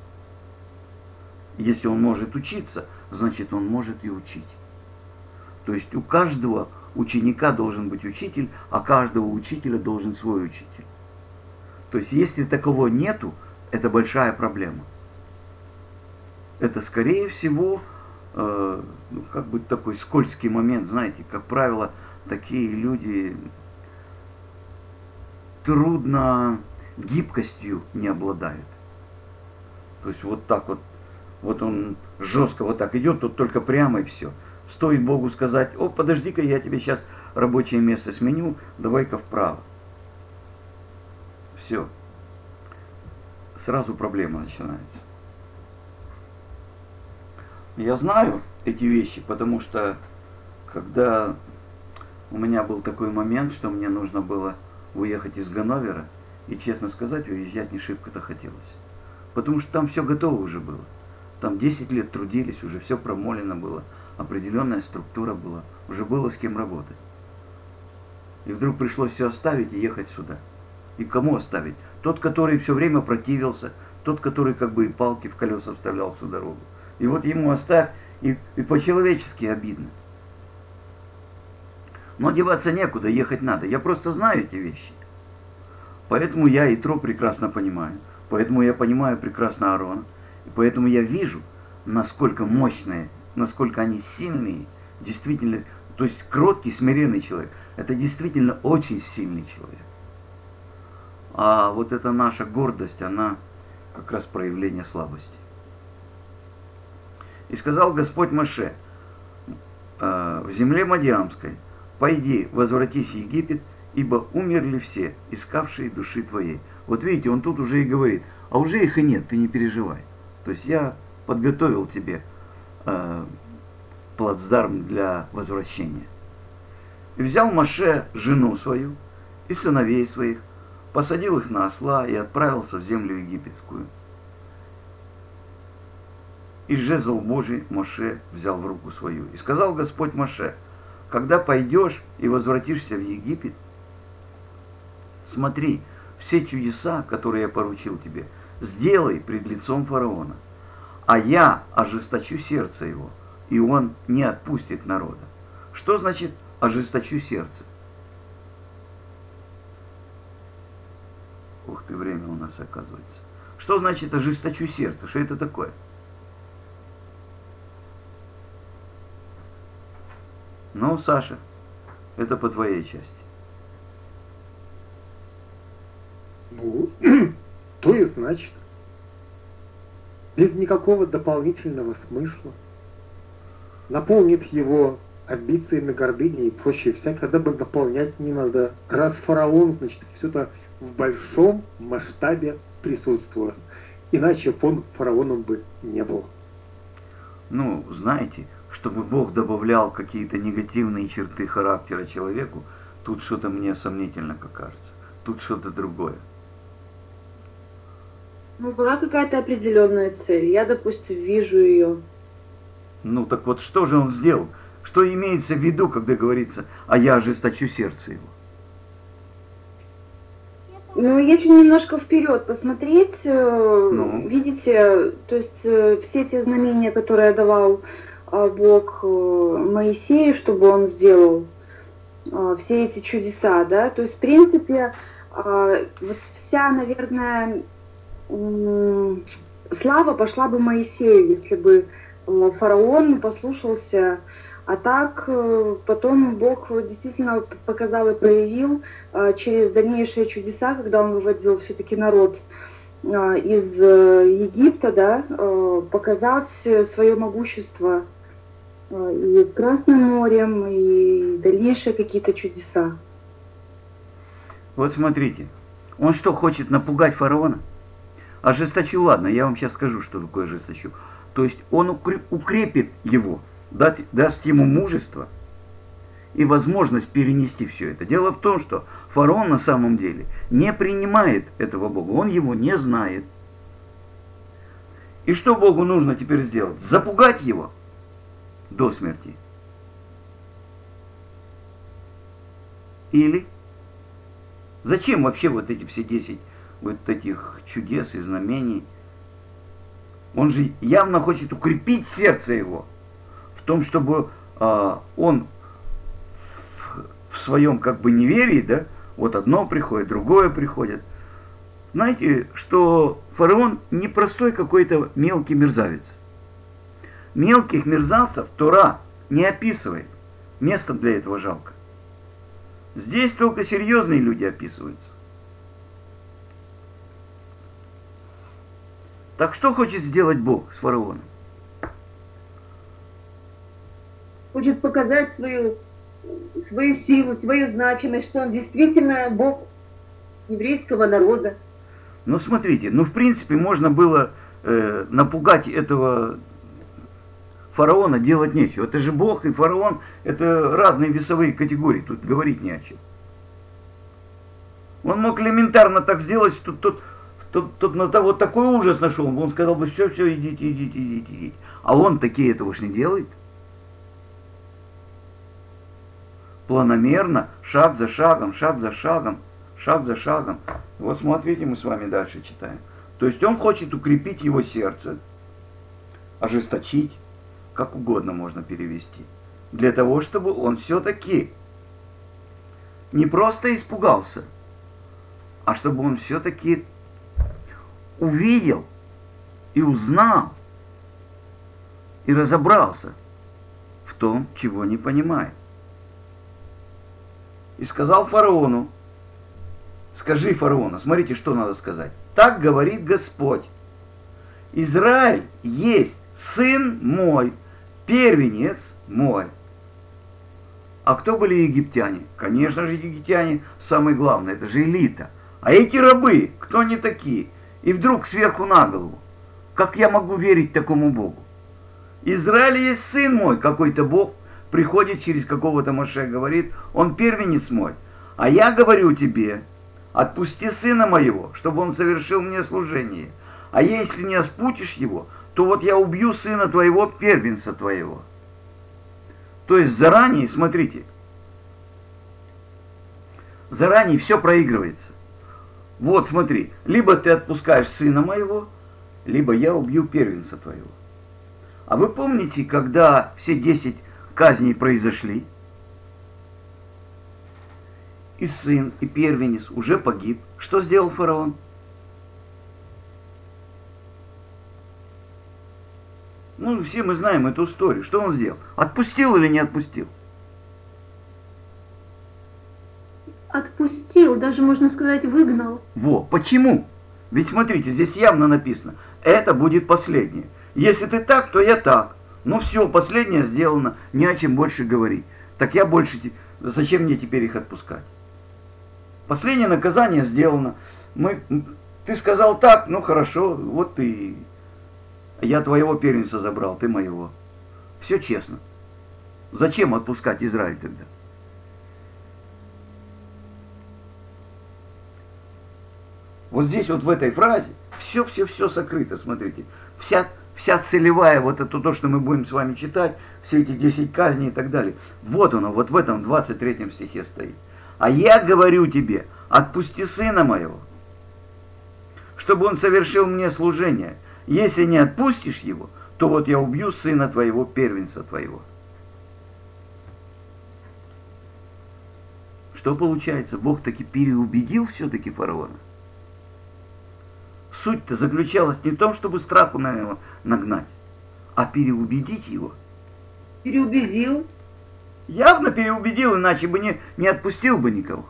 Если он может учиться, значит он может и учить. То есть у каждого ученика должен быть учитель, а каждого учителя должен свой учитель. То есть если такового нету, это большая проблема. Это скорее всего ну, как бы такой скользкий момент, знаете, как правило, такие люди трудно гибкостью не обладают. То есть вот так вот, вот он жестко вот так идет, тут только прямо и все. Стоит Богу сказать: о, подожди-ка, я тебе сейчас рабочее место сменю, давай-ка вправо. Все. Сразу проблема начинается. Я знаю эти вещи, потому что когда у меня был такой момент, что мне нужно было уехать из Ганновера, и, честно сказать, уезжать не шибко-то хотелось. Потому что там все готово уже было. Там 10 лет трудились, уже все промолено было, определенная структура была, уже было с кем работать. И вдруг пришлось все оставить и ехать сюда. И кому оставить? Тот, который все время противился, тот, который как бы и палки в колеса вставлял всю дорогу. И вот ему оставь, и по-человечески обидно. Но деваться некуда, ехать надо. Я просто знаю эти вещи. Поэтому я Итро прекрасно понимаю. Поэтому я понимаю прекрасно Аарона. И поэтому я вижу, насколько мощные, насколько они сильные. Действительно, то есть кроткий, смиренный человек. Это действительно очень сильный человек. А вот эта наша гордость, она как раз проявление слабости. И сказал Господь Моше в земле Мадиамской: пойди, возвратись в Египет, ибо умерли все, искавшие души твоей. Вот видите, он тут уже и говорит: а уже их и нет, ты не переживай. То есть я подготовил тебе плацдарм для возвращения. И взял Моше жену свою и сыновей своих, посадил их на осла и отправился в землю египетскую. И жезл Божий Моше взял в руку свою. И сказал Господь Моше: когда пойдешь и возвратишься в Египет, смотри, все чудеса, которые я поручил тебе, сделай пред лицом фараона, а я ожесточу сердце его, и он не отпустит народа. Что значит ожесточу сердце? Ух ты, время у нас оказывается. Что значит ожесточу сердце? Что это такое? Ну, Саша, это по твоей части. Ну, то и значит, без никакого дополнительного смысла, наполнит его амбициями, гордыней и прочее всякое, дабы дополнять не надо. Раз фараон, значит, все это в большом масштабе присутствует. Иначе он фараоном бы не был. Ну, знаете, чтобы Бог добавлял какие-то негативные черты характера человеку, тут что-то мне сомнительно как кажется. Тут что-то другое. Ну, была какая-то определенная цель. Я, допустим, вижу ее. Ну, так вот, что же он сделал? Что имеется в виду, когда говорится: а я ожесточу сердце его? Ну, если немножко вперед посмотреть, видите, то есть все те знамения, которые давал Бог Моисею, чтобы он сделал, все эти чудеса, да, то есть, в принципе, вот вся, наверное, слава пошла бы Моисею, если бы фараон послушался. А так потом Бог действительно показал и проявил через дальнейшие чудеса, когда он выводил все-таки народ из Египта, да, показать свое могущество и с Красным морем, и дальнейшие какие-то чудеса. Вот смотрите, он что, хочет напугать фараона? Ожесточу, ладно, я вам сейчас скажу, что такое ожесточу. То есть он укрепит его, даст ему мужество и возможность перенести все это. Дело в том, что фараон на самом деле не принимает этого Бога, он его не знает. И что Богу нужно теперь сделать? Запугать его до смерти. Или зачем вообще вот эти все 10 вот этих чудес и знамений? Он же явно хочет укрепить сердце его в том, чтобы он в своем как бы неверии, да, вот одно приходит, другое приходит. Знаете, что фараон не простой какой-то мелкий мерзавец. Мелких мерзавцев Тора не описывает. Место для этого жалко. Здесь только серьезные люди описываются. Так что хочет сделать Бог с фараоном? Хочет показать свою силу, свою значимость, что он действительно Бог еврейского народа. Ну, смотрите, в принципе, можно было напугать этого фараона, делать нечего. Это же Бог и фараон, это разные весовые категории, тут говорить не о чем. Он мог элементарно так сделать, что тот на того такой ужас нашел, он сказал бы, все, идите. А он такие этого ж не делает. Планомерно, шаг за шагом. Вот смотрите, мы с вами дальше читаем. То есть он хочет укрепить его сердце, ожесточить, как угодно можно перевести, для того, чтобы он все-таки не просто испугался, а чтобы он все-таки увидел и узнал и разобрался в том, чего не понимает. И сказал фараону, скажи фараону, смотрите, что надо сказать. Так говорит Господь. Израиль есть сын мой, первенец мой. А кто были египтяне? Конечно же, египтяне самое главное, это же элита. А эти рабы, кто они такие? И вдруг сверху на голову. Как я могу верить такому Богу? Израиль есть сын мой, какой-то Бог приходит через какого-то Моше, говорит, он первенец мой. А я говорю тебе, отпусти сына моего, чтобы он совершил мне служение. А если не спутишь его, то вот я убью сына твоего, первенца твоего. То есть заранее, смотрите, заранее все проигрывается. Вот смотри, либо ты отпускаешь сына моего, либо я убью первенца твоего. А вы помните, когда все 10 казней произошли, и сын, и первенец уже погиб, что сделал фараон? Все мы знаем эту историю. Что он сделал? Отпустил или не отпустил? Отпустил, даже можно сказать, выгнал. Почему? Ведь смотрите, здесь явно написано, это будет последнее. Если ты так, то я так. Все, последнее сделано, не о чем больше говорить. Так я больше, зачем мне теперь их отпускать? Последнее наказание сделано. Ты сказал так, хорошо, вот ты... Я твоего первенца забрал, ты моего. Все честно. Зачем отпускать Израиль тогда? Вот здесь вот в этой фразе все сокрыто, смотрите. Вся целевая, вот это то, что мы будем с вами читать, все эти 10 казней и так далее. Вот оно, вот в этом 23 стихе стоит. А я говорю тебе, отпусти сына моего, чтобы он совершил мне служение. Если не отпустишь его, то вот я убью сына твоего, первенца твоего. Что получается? Бог таки переубедил все-таки фараона. Суть-то заключалась не в том, чтобы страху на него нагнать, а переубедить его. Переубедил. Явно переубедил, иначе бы не отпустил бы никого.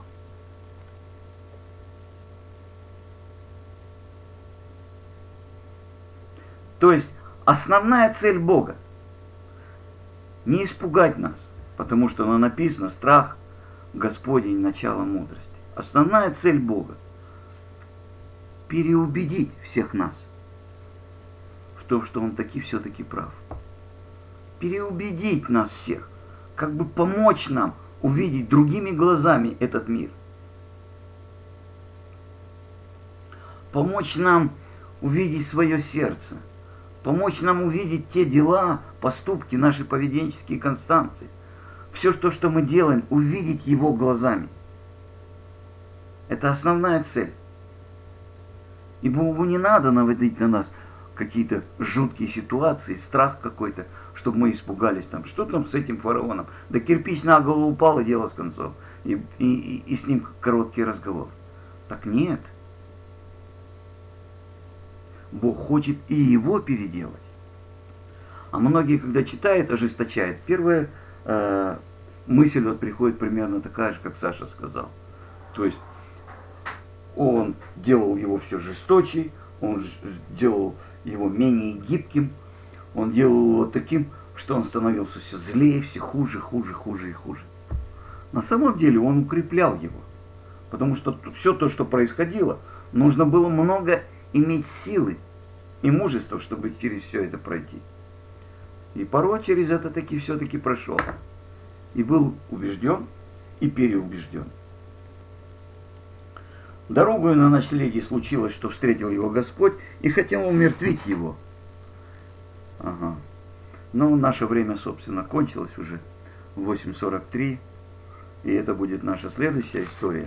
То есть основная цель Бога не испугать нас, потому что написано страх Господень начало мудрости. Основная цель Бога переубедить всех нас в том, что Он таки все-таки прав. Переубедить нас всех, как бы помочь нам увидеть другими глазами этот мир. Помочь нам увидеть свое сердце. Помочь нам увидеть те дела, поступки, наши поведенческие констанции. Все то, что мы делаем, увидеть Его глазами. Это основная цель. И Богу не надо наводить на нас какие-то жуткие ситуации, страх какой-то, чтобы мы испугались там. Что там с этим фараоном? Да кирпич на голову упал, и дело с концом. И с ним короткий разговор. Так нет. Бог хочет и его переделать. А многие, когда читают, ожесточают. Первая мысль вот приходит примерно такая же, как Саша сказал. То есть он делал его все жесточе, он делал его менее гибким, он делал его таким, что он становился все злее, все хуже, хуже, хуже и хуже. На самом деле он укреплял его, потому что все то, что происходило, нужно было много иметь силы и мужества, чтобы через все это пройти. И порой через это таки все-таки прошел. И был убежден и переубежден. Дорогою на ночлеге случилось, что встретил его Господь и хотел умертвить его. Ага. Но наше время, собственно, кончилось уже в 8:43. И это будет наша следующая история.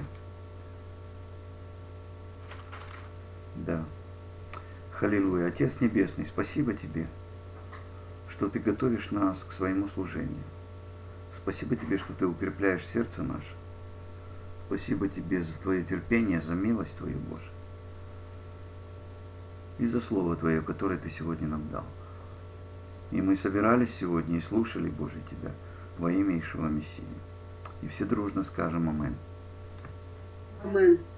Да. Халилуя. Отец Небесный, спасибо Тебе, что Ты готовишь нас к своему служению. Спасибо Тебе, что Ты укрепляешь сердце наше. Спасибо Тебе за Твое терпение, за милость Твою, Боже. И за Слово Твое, которое Ты сегодня нам дал. И мы собирались сегодня и слушали, Боже, Тебя во имя Иешуа Мессии. И все дружно скажем амин. Амин.